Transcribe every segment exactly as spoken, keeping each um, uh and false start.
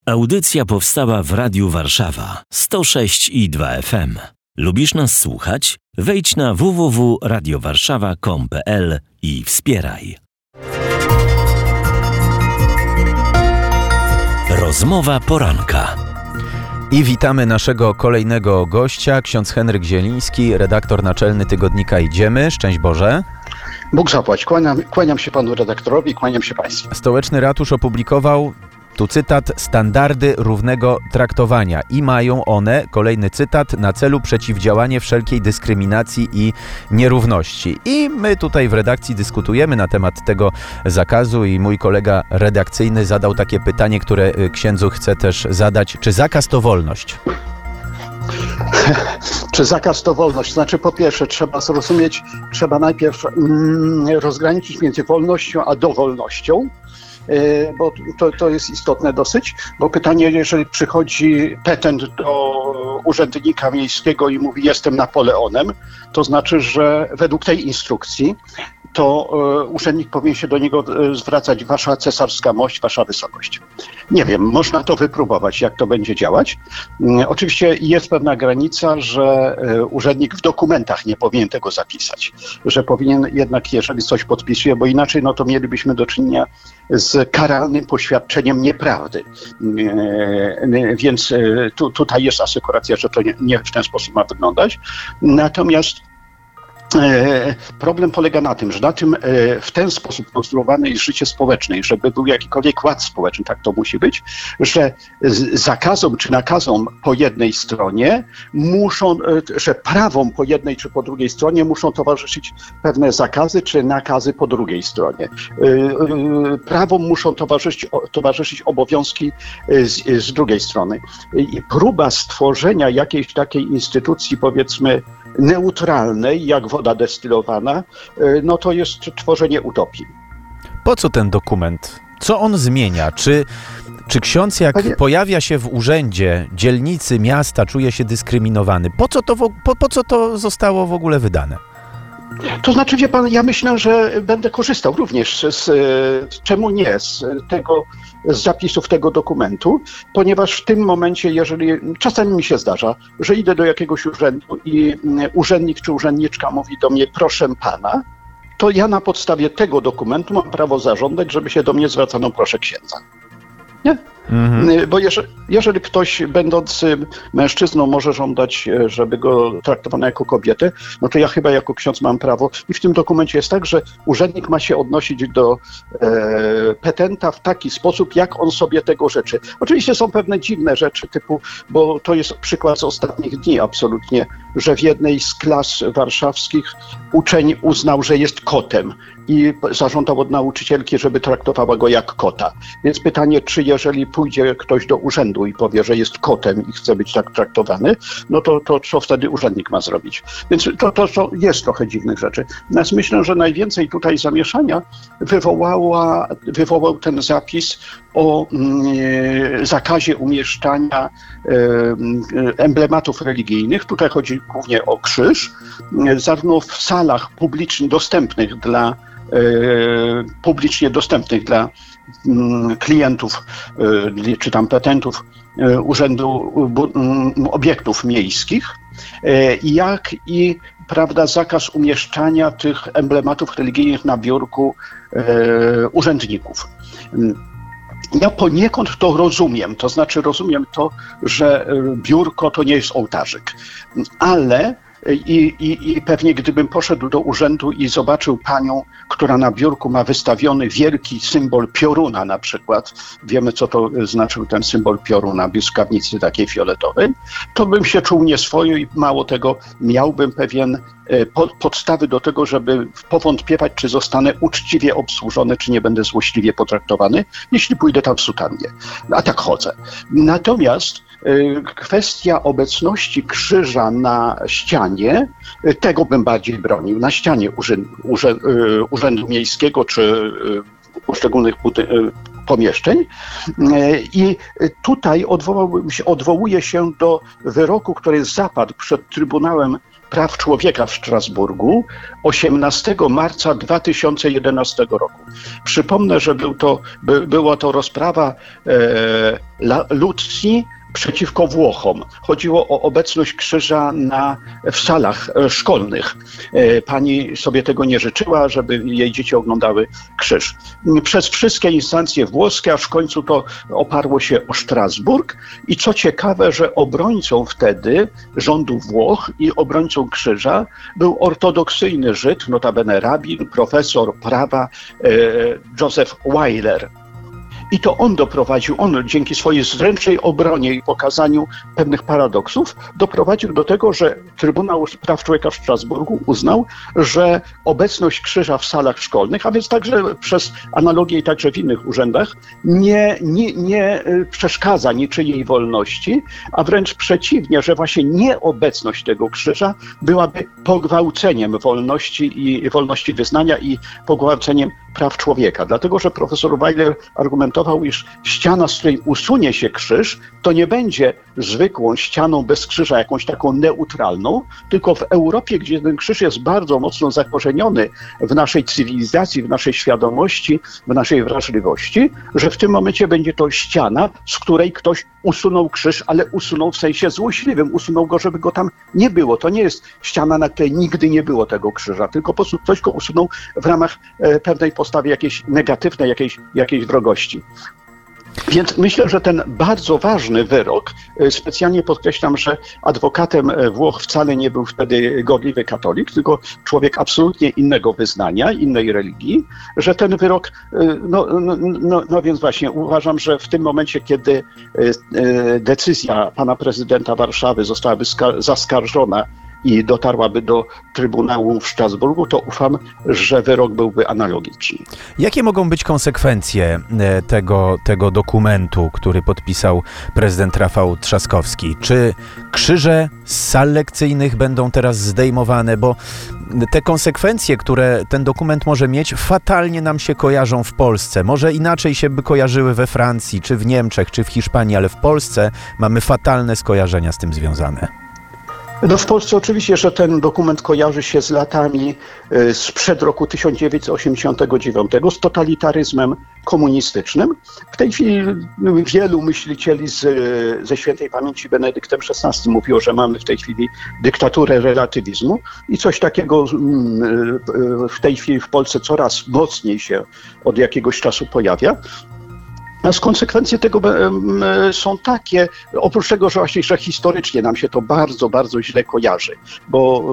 Audycja powstała w Radiu Warszawa sto sześć i dwa F M. Lubisz nas słuchać? Wejdź na w w w kropka radio warszawa kropka com kropka p l i wspieraj. Rozmowa poranka. I witamy naszego kolejnego gościa, ksiądz Henryk Zieliński, redaktor naczelny tygodnika Idziemy. Szczęść Boże. Bóg zapłać. Kłaniam, kłaniam się panu redaktorowi, kłaniam się państwu. Stołeczny Ratusz opublikował, tu cytat, standardy równego traktowania i mają one, kolejny cytat, na celu przeciwdziałanie wszelkiej dyskryminacji i nierówności. I my tutaj w redakcji dyskutujemy na temat tego zakazu i mój kolega redakcyjny zadał takie pytanie, które księdzu chcę też zadać. Czy zakaz to wolność? Czy zakaz to wolność? Znaczy, po pierwsze, trzeba zrozumieć, trzeba najpierw mm, rozgraniczyć między wolnością a dowolnością, yy, bo to, to jest istotne dosyć, bo pytanie, jeżeli przychodzi petent do urzędnika miejskiego i mówi, jestem Napoleonem, to znaczy, że według tej instrukcji to y, urzędnik powinien się do niego y, zwracać wasza cesarska mość, wasza wysokość. Nie wiem, można to wypróbować, jak to będzie działać. Y, oczywiście jest pewna granica, że y, urzędnik w dokumentach nie powinien tego zapisać, że powinien jednak, jeżeli coś podpisuje, bo inaczej no to mielibyśmy do czynienia z karalnym poświadczeniem nieprawdy. Y, y, więc y, tu, tutaj jest asykuracja, że to nie, nie w ten sposób ma wyglądać. Natomiast problem polega na tym, że na tym w ten sposób konstruowane jest życie społeczne i żeby był jakikolwiek ład społeczny, tak to musi być, że zakazom czy nakazom po jednej stronie muszą, że prawom po jednej czy po drugiej stronie muszą towarzyszyć pewne zakazy czy nakazy po drugiej stronie. Prawom muszą towarzyszyć, towarzyszyć obowiązki z, z drugiej strony. I próba stworzenia jakiejś takiej instytucji, powiedzmy, neutralnej, jak woda destylowana, no to jest tworzenie utopii. Po co ten dokument? Co on zmienia? Czy, czy ksiądz, jak Panie... pojawia się w urzędzie dzielnicy miasta, czuje się dyskryminowany? Po co to, po, po co to zostało w ogóle wydane? To znaczy, wie pan, ja myślę, że będę korzystał również z, z czemu nie, z tego, z zapisów tego dokumentu, ponieważ w tym momencie, jeżeli czasami mi się zdarza, że idę do jakiegoś urzędu i urzędnik czy urzędniczka mówi do mnie, proszę pana, to ja na podstawie tego dokumentu mam prawo zażądać, żeby się do mnie zwracano, proszę księdza. Nie? Mhm. Bo jeżeli, jeżeli ktoś, będąc mężczyzną, może żądać, żeby go traktowano jako kobietę, no to ja chyba jako ksiądz mam prawo. I w tym dokumencie jest tak, że urzędnik ma się odnosić do e, petenta w taki sposób, jak on sobie tego życzy. Oczywiście są pewne dziwne rzeczy typu, bo to jest przykład z ostatnich dni absolutnie, że w jednej z klas warszawskich uczeń uznał, że jest kotem i zażądał od nauczycielki, żeby traktowała go jak kota. Więc pytanie, czy jeżeli pójdzie ktoś do urzędu i powie, że jest kotem i chce być tak traktowany, no to, to co wtedy urzędnik ma zrobić? Więc to, to, to jest trochę dziwnych rzeczy. Natomiast myślę, że najwięcej tutaj zamieszania wywołała, wywołał ten zapis o mm, zakazie umieszczania e, emblematów religijnych. Tutaj chodzi głównie o krzyż, zarówno w salach publicznie dostępnych dla e, publicznie dostępnych dla m, klientów e, czy tam petentów e, Urzędu bu, m, Obiektów Miejskich, e, jak i prawda, zakaz umieszczania tych emblematów religijnych na biurku e, urzędników. Ja poniekąd to rozumiem, to znaczy rozumiem to, że biurko to nie jest ołtarzyk, ale I, i, i pewnie gdybym poszedł do urzędu i zobaczył panią, która na biurku ma wystawiony wielki symbol pioruna na przykład, wiemy co to znaczył ten symbol pioruna, błyskawnicy takiej fioletowej, to bym się czuł nieswojo i mało tego, miałbym pewien pod, podstawy do tego, żeby powątpiewać, czy zostanę uczciwie obsłużony, czy nie będę złośliwie potraktowany, jeśli pójdę tam w sutannie. A tak chodzę. Natomiast kwestia obecności krzyża na ścianie, tego bym bardziej bronił, na ścianie urzędu, urzędu miejskiego czy poszczególnych pomieszczeń. I tutaj odwołałbym się, odwołuję się do wyroku, który zapadł przed Trybunałem Praw Człowieka w Strasburgu osiemnastego marca dwa tysiące jedenastego roku. Przypomnę, że był to, by, była to rozprawa e, Lucji przeciwko Włochom. Chodziło o obecność krzyża na, w salach szkolnych. Pani sobie tego nie życzyła, żeby jej dzieci oglądały krzyż. Przez wszystkie instancje włoskie, aż w końcu to oparło się o Strasburg. I co ciekawe, że obrońcą wtedy rządu Włoch i obrońcą krzyża był ortodoksyjny Żyd, notabene rabin, profesor prawa e, Joseph Weiler. I to on doprowadził, on dzięki swojej zręcznej obronie i pokazaniu pewnych paradoksów, doprowadził do tego, że Trybunał Praw Człowieka w Strasburgu uznał, że obecność krzyża w salach szkolnych, a więc także przez analogię i także w innych urzędach, nie, nie, nie przeszkadza niczyjej wolności, a wręcz przeciwnie, że właśnie nieobecność tego krzyża byłaby pogwałceniem wolności i wolności wyznania i pogwałceniem praw człowieka. Dlatego, że profesor Weiler argumentował, iż ściana, z której usunie się krzyż, to nie będzie zwykłą ścianą bez krzyża, jakąś taką neutralną, tylko w Europie, gdzie ten krzyż jest bardzo mocno zakorzeniony w naszej cywilizacji, w naszej świadomości, w naszej wrażliwości, że w tym momencie będzie to ściana, z której ktoś usunął krzyż, ale usunął w sensie złośliwym, usunął go, żeby go tam nie było. To nie jest ściana, na której nigdy nie było tego krzyża, tylko po prostu ktoś go usunął w ramach e, pewnej postawy jakiejś negatywnej, jakiejś, jakiejś wrogości. Więc myślę, że ten bardzo ważny wyrok, specjalnie podkreślam, że adwokatem Włoch wcale nie był wtedy gorliwy katolik, tylko człowiek absolutnie innego wyznania, innej religii, że ten wyrok, no, no, no, no więc właśnie uważam, że w tym momencie, kiedy decyzja pana prezydenta Warszawy zostałaby zaskarżona i dotarłaby do Trybunału w Strasburgu, to ufam, że wyrok byłby analogiczny. Jakie mogą być konsekwencje tego, tego dokumentu, który podpisał prezydent Rafał Trzaskowski? Czy krzyże z sal lekcyjnych będą teraz zdejmowane? Bo te konsekwencje, które ten dokument może mieć, fatalnie nam się kojarzą w Polsce. Może inaczej się by kojarzyły we Francji, czy w Niemczech, czy w Hiszpanii, ale w Polsce mamy fatalne skojarzenia z tym związane. No w Polsce oczywiście, że ten dokument kojarzy się z latami sprzed roku tysiąc dziewięćset osiemdziesiątego dziewiątego, z totalitaryzmem komunistycznym. W tej chwili wielu myślicieli z, ze świętej pamięci Benedyktem szesnastym mówiło, że mamy w tej chwili dyktaturę relatywizmu i coś takiego w tej chwili w Polsce coraz mocniej się od jakiegoś czasu pojawia. A konsekwencje tego są takie, oprócz tego, że właśnie, że historycznie nam się to bardzo, bardzo źle kojarzy, bo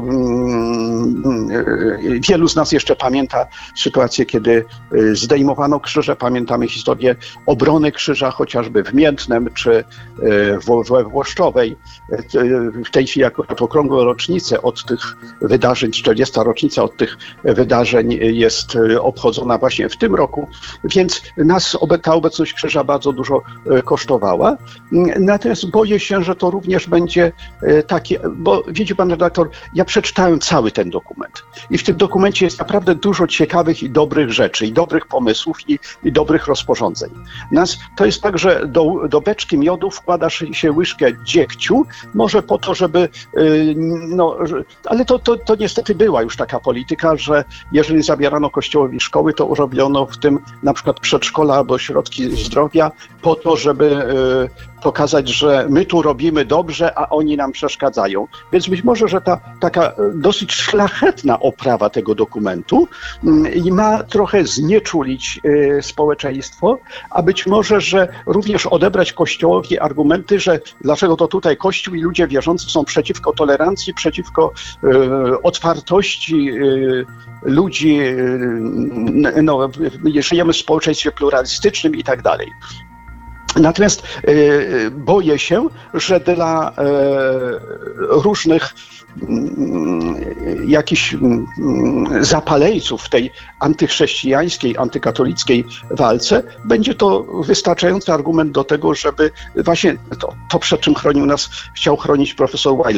wielu z nas jeszcze pamięta sytuację, kiedy zdejmowano krzyże, pamiętamy historię obrony krzyża, chociażby w Miętnem czy we Włoszczowej. W tej chwili akurat okrągłą rocznicę od tych wydarzeń, czterdziesta rocznica od tych wydarzeń jest obchodzona właśnie w tym roku, więc nas ta obecność krzyża bardzo dużo kosztowała. Natomiast boję się, że to również będzie takie, bo widzi pan redaktor, ja przeczytałem cały ten dokument i w tym dokumencie jest naprawdę dużo ciekawych i dobrych rzeczy, i dobrych pomysłów, i, i dobrych rozporządzeń. Nas, to jest tak, że do, do beczki miodu wkłada się łyżkę dziegciu, może po to, żeby, no, ale to, to, to niestety była już taka polityka, że jeżeli zabierano kościołowi szkoły, to urobiono w tym na przykład przedszkola albo ośrodki zdrowia po to, żeby pokazać, że my tu robimy dobrze, a oni nam przeszkadzają. Więc być może, że ta taka dosyć szlachetna oprawa tego dokumentu i ma trochę znieczulić społeczeństwo, a być może, że również odebrać Kościołowi argumenty, że dlaczego to tutaj Kościół i ludzie wierzący są przeciwko tolerancji, przeciwko e, otwartości e, ludzi, e, no, żyjemy w społeczeństwie pluralistycznym i tak dalej. Natomiast e, boję się, że dla e, różnych m, jakichś m, zapaleńców w tej antychrześcijańskiej, antykatolickiej walce będzie to wystarczający argument do tego, żeby właśnie to, to przed czym chronił nas, chciał chronić profesor Weiler,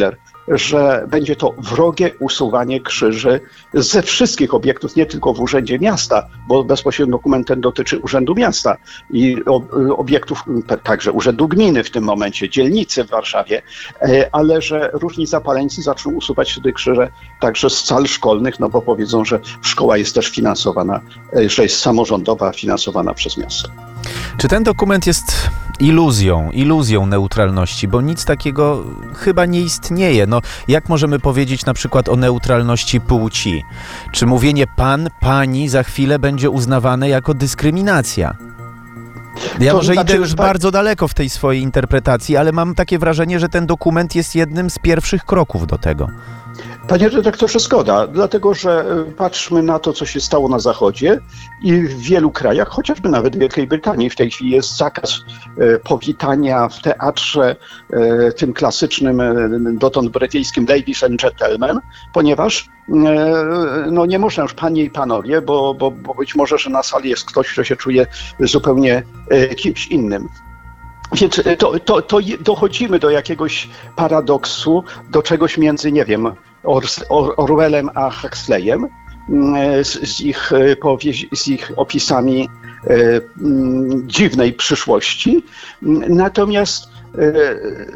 że będzie to wrogie usuwanie krzyży ze wszystkich obiektów, nie tylko w Urzędzie Miasta, bo bezpośrednio dokument ten dotyczy Urzędu Miasta i obiektów także Urzędu Gminy w tym momencie, dzielnicy w Warszawie, ale że różni zapaleńcy zaczną usuwać wtedy krzyże także z sal szkolnych, no bo powiedzą, że szkoła jest też finansowana, że jest samorządowa, finansowana przez miasto. Czy ten dokument jest iluzją, iluzją neutralności, bo nic takiego chyba nie istnieje. No, jak możemy powiedzieć na przykład o neutralności płci? Czy mówienie pan, pani za chwilę będzie uznawane jako dyskryminacja? Ja to może znaczy, idę już pa... bardzo daleko w tej swojej interpretacji, ale mam takie wrażenie, że ten dokument jest jednym z pierwszych kroków do tego. Panie redaktorze, zgoda, dlatego że patrzmy na to, co się stało na Zachodzie i w wielu krajach, chociażby nawet w Wielkiej Brytanii w tej chwili jest zakaz e, powitania w teatrze e, tym klasycznym, e, dotąd brytyjskim Ladies and Gentlemen, ponieważ e, no nie można już panie i panowie, bo, bo, bo być może, że na sali jest ktoś, kto się czuje zupełnie e, kimś innym. Więc to, to, to dochodzimy do jakiegoś paradoksu, do czegoś między, nie wiem, Or- Or- Orwellem a Huxleyem z, z, ich, powieś- z ich opisami e, m, dziwnej przyszłości. Natomiast e, e,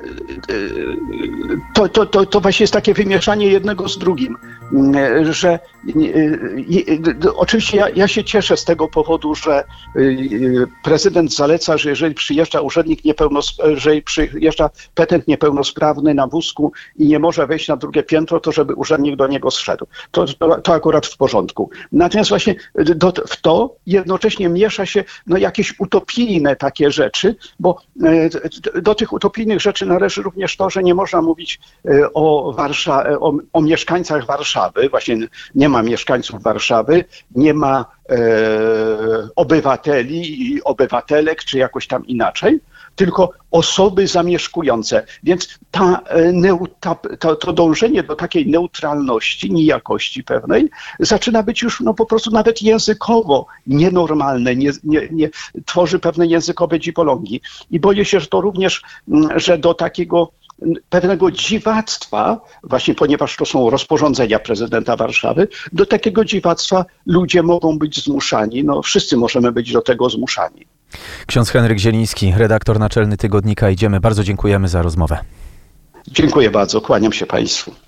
to, to, to, to właśnie jest takie wymieszanie jednego z drugim, że e, e, oczywiście ja, ja się cieszę z tego powodu, że e, prezydent zaleca, że jeżeli przyjeżdża urzędnik niepełnosprawny, jeżeli przyjeżdża petent niepełnosprawny na wózku i nie może wejść na drugie piętro, to żeby urzędnik do niego zszedł. To, to, to akurat w porządku. Natomiast właśnie do, w to jednocześnie miesza się no, jakieś utopijne takie rzeczy, bo e, do tych utopijnych rzeczy należy również to, że nie można mówić e, o, Warsza- o, o mieszkańcach Warszawy. Właśnie nie ma mieszkańców Warszawy, nie ma e, obywateli i obywatelek, czy jakoś tam inaczej, tylko osoby zamieszkujące. Więc ta, ta, to, to dążenie do takiej neutralności, nijakości pewnej zaczyna być już no, po prostu nawet językowo nienormalne, nie, nie, nie, tworzy pewne językowe dziwolągi. I boję się, że to również, że do takiego pewnego dziwactwa, właśnie ponieważ to są rozporządzenia prezydenta Warszawy, do takiego dziwactwa ludzie mogą być zmuszani. No, wszyscy możemy być do tego zmuszani. Ksiądz Henryk Zieliński, redaktor naczelny tygodnika Idziemy. Bardzo dziękujemy za rozmowę. Dziękuję bardzo, kłaniam się Państwu.